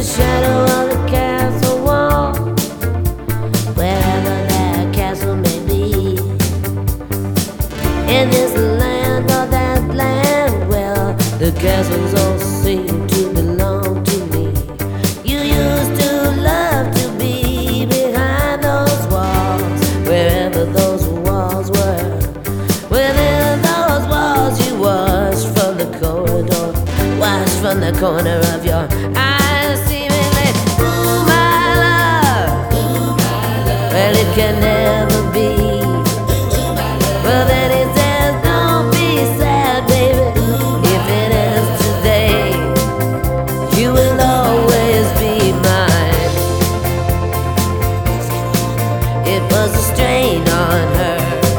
the shadow of the castle wall, wherever that castle may be. In this land or that land, well, the castles all seem to belong to me. You used to love to be behind those walls, wherever those walls were. Within those walls you watched from the corridor, watched from the corner of your eyes, seemingly, ooh, my love, well, it can never be. Well, then he says, don't be sad, baby, if it ends today, you will always be mine. It was a strain on her.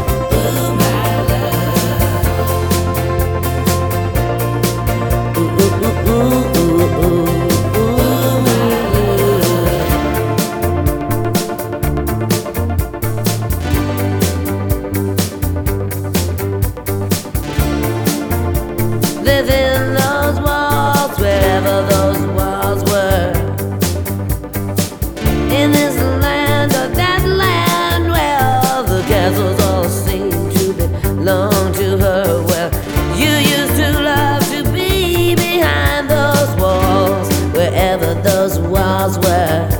Within those walls, wherever those walls were. In this land or that land, well, the castles all seem to belong to her. Well, you used to love to be behind those walls, wherever those walls were.